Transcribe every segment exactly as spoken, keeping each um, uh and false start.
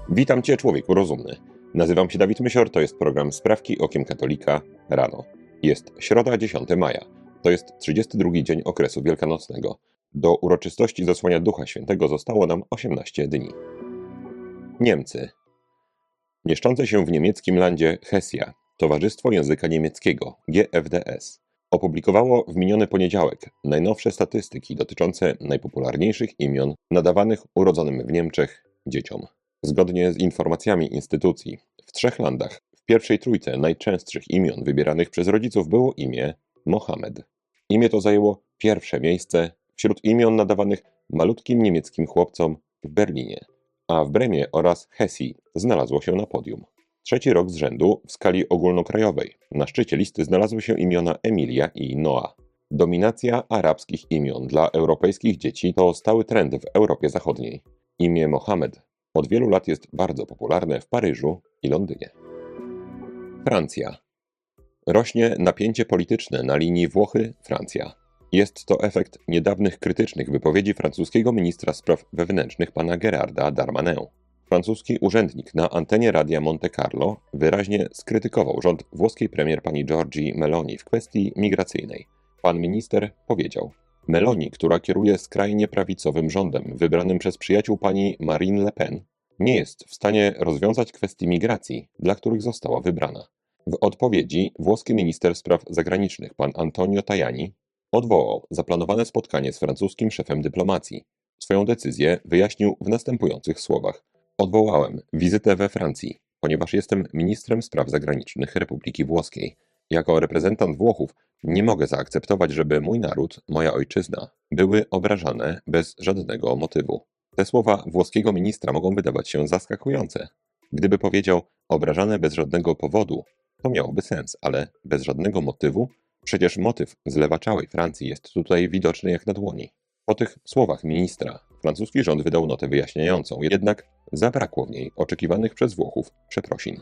Witam Cię, człowieku rozumny. Nazywam się Dawid Mysior, to jest program Sprawki Okiem Katolika rano. Jest środa, dziesiątego maja. To jest trzydziesty drugi dzień okresu wielkanocnego. Do uroczystości zesłania Ducha Świętego zostało nam osiemnaście dni. Niemcy. Mieszczące się w niemieckim landzie Hesja, Towarzystwo Języka Niemieckiego, G F D S, opublikowało w miniony poniedziałek najnowsze statystyki dotyczące najpopularniejszych imion nadawanych urodzonym w Niemczech dzieciom. Zgodnie z informacjami instytucji, w trzech landach w pierwszej trójce najczęstszych imion wybieranych przez rodziców było imię Mohamed. Imię to zajęło pierwsze miejsce wśród imion nadawanych malutkim niemieckim chłopcom w Berlinie, a w Bremie oraz Hesji znalazło się na podium. Trzeci rok z rzędu w skali ogólnokrajowej na szczycie listy znalazły się imiona Emilia i Noa. Dominacja arabskich imion dla europejskich dzieci to stały trend w Europie Zachodniej. Imię Mohamed od wielu lat jest bardzo popularne w Paryżu i Londynie. Francja. Rośnie napięcie polityczne na linii Włochy-Francja. Jest to efekt niedawnych krytycznych wypowiedzi francuskiego ministra spraw wewnętrznych pana Gérarda Darmanin. Francuski urzędnik na antenie radia Monte Carlo wyraźnie skrytykował rząd włoskiej premier pani Giorgii Meloni w kwestii migracyjnej. Pan minister powiedział: Meloni, która kieruje skrajnie prawicowym rządem wybranym przez przyjaciół pani Marine Le Pen, nie jest w stanie rozwiązać kwestii migracji, dla których została wybrana. W odpowiedzi włoski minister spraw zagranicznych pan Antonio Tajani odwołał zaplanowane spotkanie z francuskim szefem dyplomacji. Swoją decyzję wyjaśnił w następujących słowach: Odwołałem wizytę we Francji, ponieważ jestem ministrem spraw zagranicznych Republiki Włoskiej. Jako reprezentant Włochów nie mogę zaakceptować, żeby mój naród, moja ojczyzna były obrażane bez żadnego motywu. Te słowa włoskiego ministra mogą wydawać się zaskakujące. Gdyby powiedział obrażane bez żadnego powodu, to miałoby sens, ale bez żadnego motywu? Przecież motyw zlewaczałej Francji jest tutaj widoczny jak na dłoni. Po tych słowach ministra francuski rząd wydał notę wyjaśniającą, jednak zabrakło w niej oczekiwanych przez Włochów przeprosin.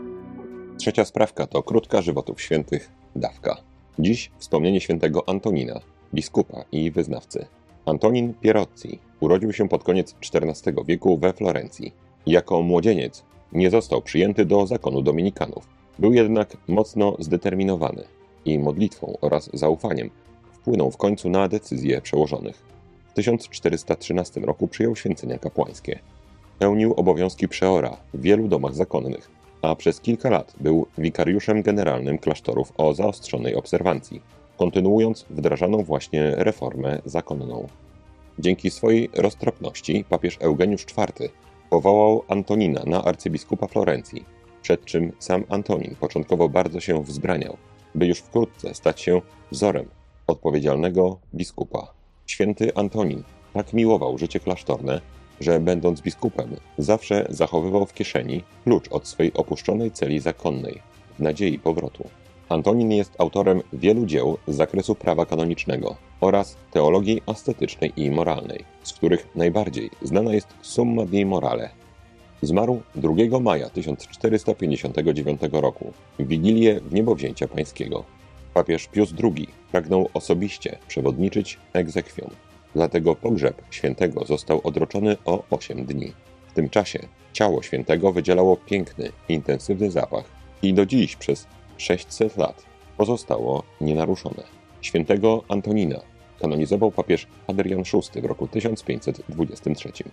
Trzecia sprawka to krótka żywotów świętych dawka. Dziś wspomnienie świętego Antonina, biskupa i wyznawcy. Antonin Pierozzi urodził się pod koniec czternastego wieku we Florencji. Jako młodzieniec nie został przyjęty do zakonu dominikanów. Był jednak mocno zdeterminowany i modlitwą oraz zaufaniem wpłynął w końcu na decyzje przełożonych. W tysiąc czterysta trzynastym roku przyjął święcenia kapłańskie. Pełnił obowiązki przeora w wielu domach zakonnych, a przez kilka lat był wikariuszem generalnym klasztorów o zaostrzonej obserwancji, kontynuując wdrażaną właśnie reformę zakonną. Dzięki swojej roztropności papież Eugeniusz czwarty powołał Antonina na arcybiskupa Florencji, przed czym sam Antonin początkowo bardzo się wzbraniał, by już wkrótce stać się wzorem odpowiedzialnego biskupa. Święty Antonin tak miłował życie klasztorne, że będąc biskupem zawsze zachowywał w kieszeni klucz od swej opuszczonej celi zakonnej w nadziei powrotu. Antonin jest autorem wielu dzieł z zakresu prawa kanonicznego oraz teologii ascetycznej i moralnej, z których najbardziej znana jest Summa Dei Morale. Zmarł drugiego maja tysiąc czterysta pięćdziesiątego dziewiątego roku, w Wigilię Wniebowzięcia Pańskiego. Papież Pius drugi pragnął osobiście przewodniczyć egzekwiom. Dlatego pogrzeb świętego został odroczony o osiem dni. W tym czasie ciało świętego wydzielało piękny, intensywny zapach i do dziś przez sześćset lat pozostało nienaruszone. Świętego Antonina kanonizował papież Adrian szósty w roku tysiąc pięćset dwudziestym trzecim.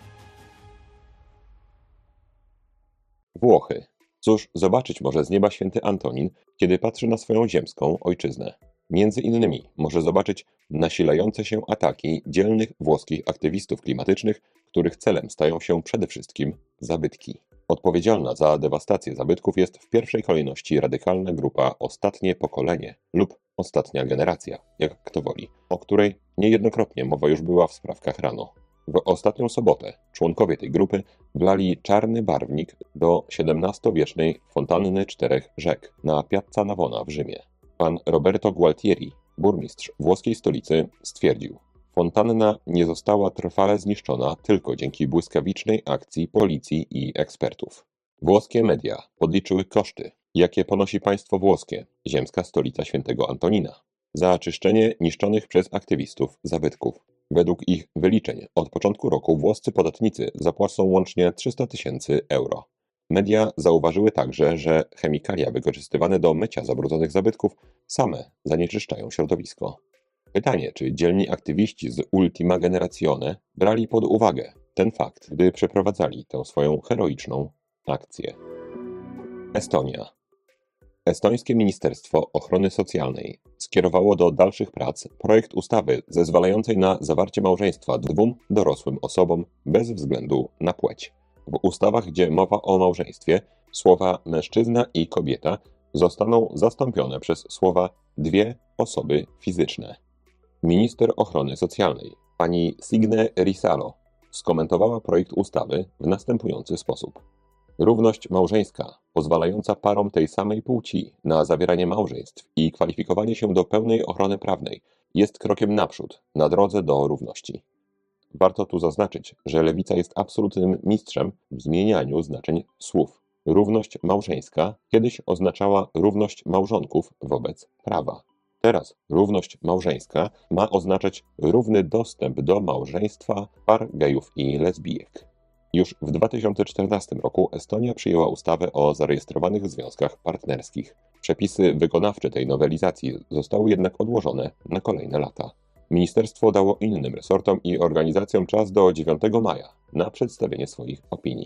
Włochy. Cóż zobaczyć może z nieba święty Antonin, kiedy patrzy na swoją ziemską ojczyznę? Między innymi może zobaczyć nasilające się ataki dzielnych włoskich aktywistów klimatycznych, których celem stają się przede wszystkim zabytki. Odpowiedzialna za dewastację zabytków jest w pierwszej kolejności radykalna grupa Ostatnie Pokolenie lub Ostatnia Generacja, jak kto woli, o której niejednokrotnie mowa już była w sprawkach rano. W ostatnią sobotę członkowie tej grupy wlali czarny barwnik do siedemnastowiecznej fontanny czterech rzek na Piazza Navona w Rzymie. Pan Roberto Gualtieri, burmistrz włoskiej stolicy, stwierdził: fontanna nie została trwale zniszczona tylko dzięki błyskawicznej akcji policji i ekspertów. Włoskie media podliczyły koszty, jakie ponosi państwo włoskie, ziemska stolica świętego Antonina, za czyszczenie niszczonych przez aktywistów zabytków. Według ich wyliczeń od początku roku włoscy podatnicy zapłacą łącznie trzysta tysięcy euro. Media zauważyły także, że chemikalia wykorzystywane do mycia zabrudzonych zabytków same zanieczyszczają środowisko. Pytanie, czy dzielni aktywiści z Ultima Generazione brali pod uwagę ten fakt, gdy przeprowadzali tę swoją heroiczną akcję. Estonia. Estońskie Ministerstwo Ochrony Socjalnej skierowało do dalszych prac projekt ustawy zezwalającej na zawarcie małżeństwa dwóm dorosłym osobom bez względu na płeć. W ustawach, gdzie mowa o małżeństwie, słowa mężczyzna i kobieta zostaną zastąpione przez słowa dwie osoby fizyczne. Minister Ochrony Socjalnej, pani Signe Risalo, skomentowała projekt ustawy w następujący sposób. Równość małżeńska, pozwalająca parom tej samej płci na zawieranie małżeństw i kwalifikowanie się do pełnej ochrony prawnej, jest krokiem naprzód na drodze do równości. Warto tu zaznaczyć, że lewica jest absolutnym mistrzem w zmienianiu znaczeń słów. Równość małżeńska kiedyś oznaczała równość małżonków wobec prawa. Teraz równość małżeńska ma oznaczać równy dostęp do małżeństwa par gejów i lesbijek. Już w dwa tysiące czternastym roku Estonia przyjęła ustawę o zarejestrowanych związkach partnerskich. Przepisy wykonawcze tej nowelizacji zostały jednak odłożone na kolejne lata. Ministerstwo dało innym resortom i organizacjom czas do dziewiątego maja na przedstawienie swoich opinii.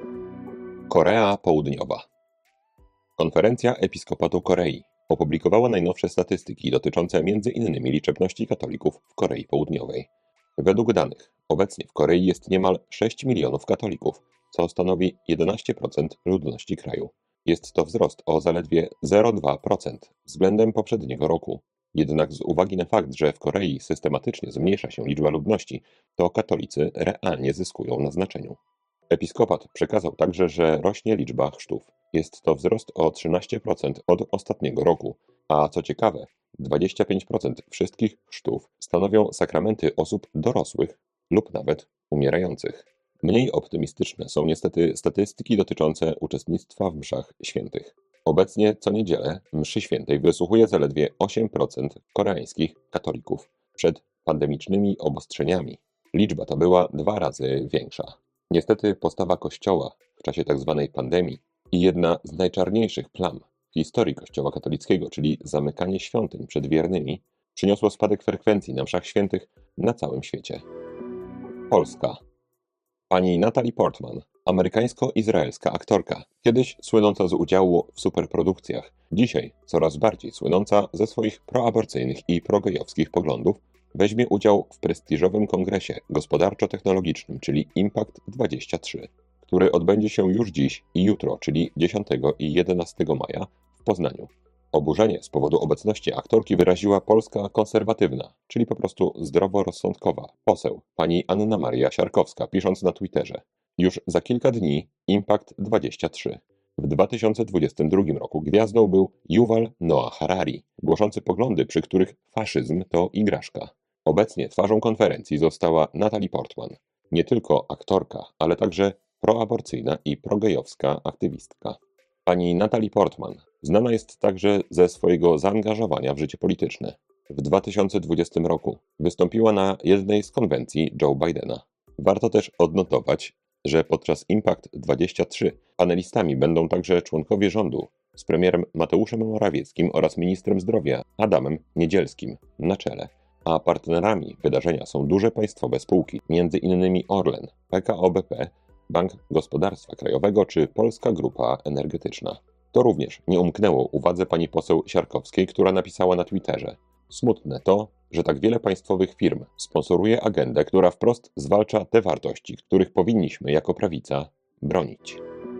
Korea Południowa. Konferencja Episkopatu Korei opublikowała najnowsze statystyki dotyczące m.in. liczebności katolików w Korei Południowej. Według danych obecnie w Korei jest niemal sześć milionów katolików, co stanowi jedenaście procent ludności kraju. Jest to wzrost o zaledwie zero przecinek dwa procent względem poprzedniego roku. Jednak z uwagi na fakt, że w Korei systematycznie zmniejsza się liczba ludności, to katolicy realnie zyskują na znaczeniu. Episkopat przekazał także, że rośnie liczba chrztów. Jest to wzrost o trzynaście procent od ostatniego roku, a co ciekawe, dwadzieścia pięć procent wszystkich chrztów stanowią sakramenty osób dorosłych lub nawet umierających. Mniej optymistyczne są niestety statystyki dotyczące uczestnictwa w mszach świętych. Obecnie co niedzielę mszy świętej wysłuchuje zaledwie osiem procent koreańskich katolików. Przed pandemicznymi obostrzeniami liczba ta była dwa razy większa. Niestety postawa Kościoła w czasie tzw. pandemii i jedna z najczarniejszych plam w historii Kościoła katolickiego, czyli zamykanie świątyń przed wiernymi, przyniosło spadek frekwencji na mszach świętych na całym świecie. Polska. Pani Natalie Portman, amerykańsko-izraelska aktorka, kiedyś słynąca z udziału w superprodukcjach, dzisiaj coraz bardziej słynąca ze swoich proaborcyjnych i progejowskich poglądów, weźmie udział w prestiżowym kongresie gospodarczo-technologicznym, czyli Impact dwadzieścia trzy, który odbędzie się już dziś i jutro, czyli dziesiątego i jedenastego maja w Poznaniu. Oburzenie z powodu obecności aktorki wyraziła polska konserwatywna, czyli po prostu zdroworozsądkowa, poseł, pani Anna Maria Siarkowska, pisząc na Twitterze. Już za kilka dni Impact dwadzieścia trzy. W dwa tysiące dwudziestym drugim roku gwiazdą był Yuval Noah Harari, głoszący poglądy, przy których faszyzm to igraszka. Obecnie twarzą konferencji została Natalie Portman. Nie tylko aktorka, ale także proaborcyjna i progejowska aktywistka. Pani Natalie Portman znana jest także ze swojego zaangażowania w życie polityczne. W dwa tysiące dwudziestym roku wystąpiła na jednej z konwencji Joe Bidena. Warto też odnotować, że podczas Impact dwadzieścia trzy panelistami będą także członkowie rządu z premierem Mateuszem Morawieckim oraz ministrem zdrowia Adamem Niedzielskim na czele, a partnerami wydarzenia są duże państwowe spółki, między innymi Orlen, P K O B P, Bank Gospodarstwa Krajowego czy Polska Grupa Energetyczna. To również nie umknęło uwadze pani poseł Siarkowskiej, która napisała na Twitterze: smutne to, że tak wiele państwowych firm sponsoruje agendę, która wprost zwalcza te wartości, których powinniśmy jako prawica bronić.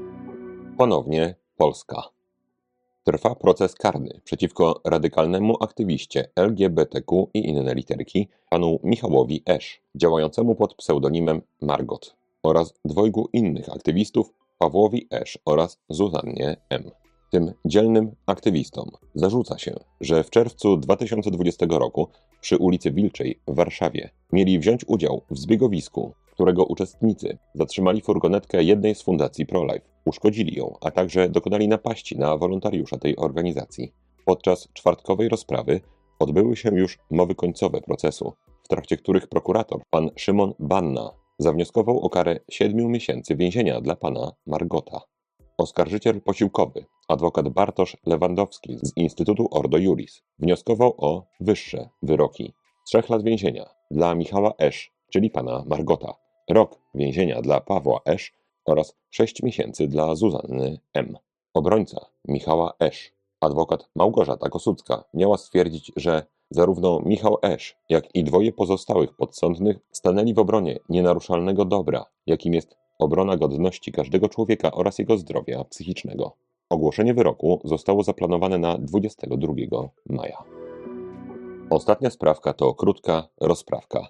Ponownie Polska. Trwa proces karny przeciwko radykalnemu aktywiście L G B T Q i inne literki, panu Michałowi Esz, działającemu pod pseudonimem Margot, oraz dwojgu innych aktywistów, Pawłowi Esz oraz Zuzannie M. Tym dzielnym aktywistom zarzuca się, że w czerwcu dwa tysiące dwudziestego roku przy ulicy Wilczej w Warszawie mieli wziąć udział w zbiegowisku, którego uczestnicy zatrzymali furgonetkę jednej z fundacji ProLife, uszkodzili ją, a także dokonali napaści na wolontariusza tej organizacji. Podczas czwartkowej rozprawy odbyły się już mowy końcowe procesu. W trakcie których prokurator, pan Szymon Banna, zawnioskował o karę siedmiu miesięcy więzienia dla pana Margota. Oskarżyciel posiłkowy, adwokat Bartosz Lewandowski z Instytutu Ordo Iuris, wnioskował o wyższe wyroki. Trzech lat więzienia dla Michała Esz, czyli pana Margota, rok więzienia dla Pawła Esz oraz sześć miesięcy dla Zuzanny M. Obrońca Michała Esz, adwokat Małgorzata Kossucka, miała stwierdzić, że zarówno Michał Esz, jak i dwoje pozostałych podsądnych stanęli w obronie nienaruszalnego dobra, jakim jest obrona godności każdego człowieka oraz jego zdrowia psychicznego. Ogłoszenie wyroku zostało zaplanowane na dwudziestego drugiego maja. Ostatnia sprawka to krótka rozprawka.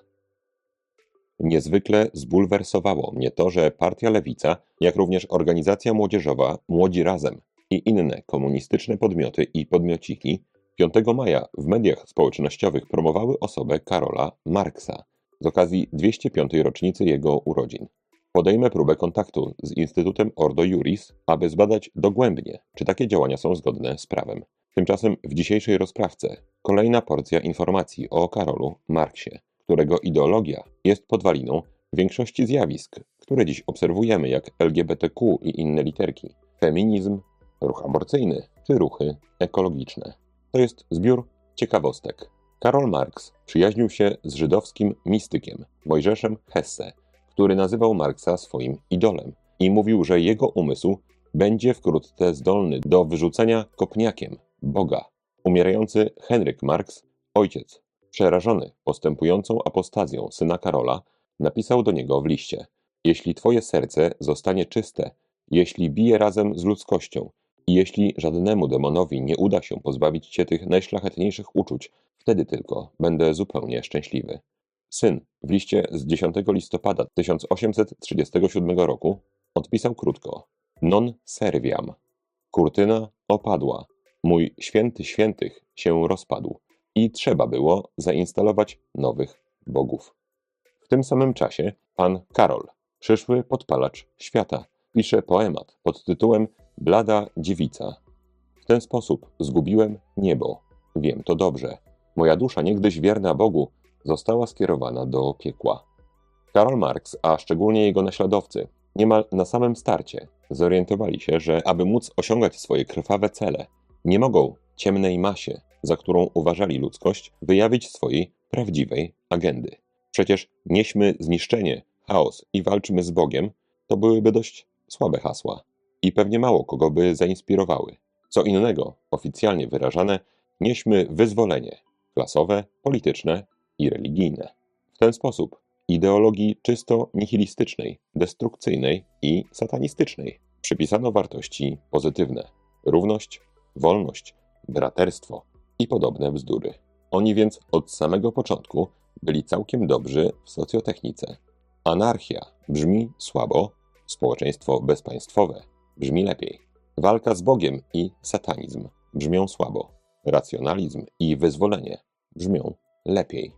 Niezwykle zbulwersowało mnie to, że Partia Lewica, jak również organizacja młodzieżowa Młodzi Razem i inne komunistyczne podmioty i podmiociki piątego maja w mediach społecznościowych promowały osobę Karola Marksa z okazji dwieście piątej rocznicy jego urodzin. Podejmę próbę kontaktu z Instytutem Ordo Iuris, aby zbadać dogłębnie, czy takie działania są zgodne z prawem. Tymczasem w dzisiejszej rozprawce kolejna porcja informacji o Karolu Marksie, którego ideologia jest podwaliną większości zjawisk, które dziś obserwujemy, jak L G B T Q i inne literki, feminizm, ruch aborcyjny czy ruchy ekologiczne. To jest zbiór ciekawostek. Karol Marks przyjaźnił się z żydowskim mistykiem Mojżeszem Hesse, który nazywał Marksa swoim idolem i mówił, że jego umysł będzie wkrótce zdolny do wyrzucenia kopniakiem Boga. Umierający Henryk Marks, ojciec, przerażony postępującą apostazją syna Karola, napisał do niego w liście: jeśli twoje serce zostanie czyste, jeśli bije razem z ludzkością i jeśli żadnemu demonowi nie uda się pozbawić cię tych najszlachetniejszych uczuć, wtedy tylko będę zupełnie szczęśliwy. Syn w liście z dziesiątego listopada tysiąc osiemset trzydziestego siódmego roku odpisał krótko: non serviam. Kurtyna opadła, mój święty świętych się rozpadł i trzeba było zainstalować nowych bogów. W tym samym czasie pan Karol, przyszły podpalacz świata, pisze poemat pod tytułem Blada dziewica. W ten sposób zgubiłem niebo. Wiem to dobrze. Moja dusza, niegdyś wierna Bogu, została skierowana do piekła. Karol Marks, a szczególnie jego naśladowcy, niemal na samym starcie zorientowali się, że aby móc osiągać swoje krwawe cele, nie mogą ciemnej masie, za którą uważali ludzkość, wyjawić swojej prawdziwej agendy. Przecież nieśmy zniszczenie, chaos i walczmy z Bogiem, to byłyby dość słabe hasła i pewnie mało kogo by zainspirowały. Co innego, oficjalnie wyrażane, nieśmy wyzwolenie klasowe, polityczne i religijne. W ten sposób ideologii czysto nihilistycznej, destrukcyjnej i satanistycznej przypisano wartości pozytywne: równość, wolność, braterstwo i podobne bzdury. Oni więc od samego początku byli całkiem dobrzy w socjotechnice. Anarchia brzmi słabo, społeczeństwo bezpaństwowe brzmi lepiej. Walka z Bogiem i satanizm brzmią słabo. Racjonalizm i wyzwolenie brzmią lepiej.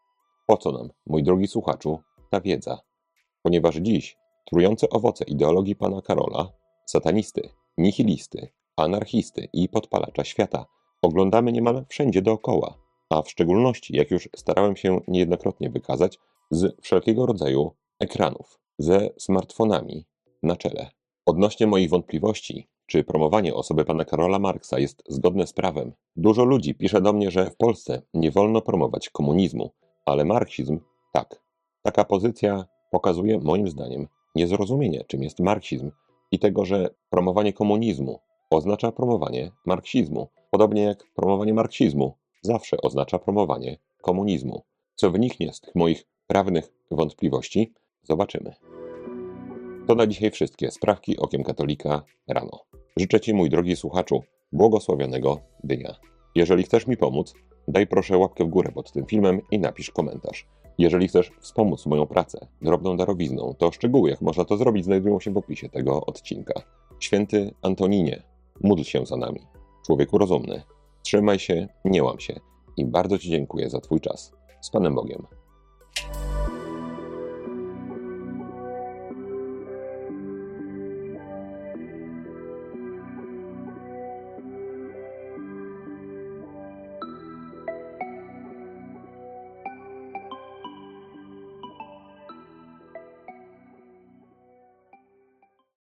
Po co nam, mój drogi słuchaczu, ta wiedza? Ponieważ dziś trujące owoce ideologii pana Karola, satanisty, nihilisty, anarchisty i podpalacza świata oglądamy niemal wszędzie dookoła, a w szczególności, jak już starałem się niejednokrotnie wykazać, z wszelkiego rodzaju ekranów, ze smartfonami na czele. Odnośnie moich wątpliwości, czy promowanie osoby pana Karola Marksa jest zgodne z prawem, dużo ludzi pisze do mnie, że w Polsce nie wolno promować komunizmu, ale marksizm tak. Taka pozycja pokazuje moim zdaniem niezrozumienie, czym jest marksizm i tego, że promowanie komunizmu oznacza promowanie marksizmu, podobnie jak promowanie marksizmu zawsze oznacza promowanie komunizmu. Co wyniknie z tych moich prawnych wątpliwości, zobaczymy. To na dzisiaj wszystkie sprawki okiem katolika rano. Życzę ci, mój drogi słuchaczu, błogosławionego dnia. Jeżeli chcesz mi pomóc, daj proszę łapkę w górę pod tym filmem i napisz komentarz. Jeżeli chcesz wspomóc moją pracę drobną darowizną, to szczegóły, jak można to zrobić, znajdują się w opisie tego odcinka. Święty Antoninie, módl się za nami. Człowieku rozumny, trzymaj się, nie łam się i bardzo ci dziękuję za twój czas. Z Panem Bogiem.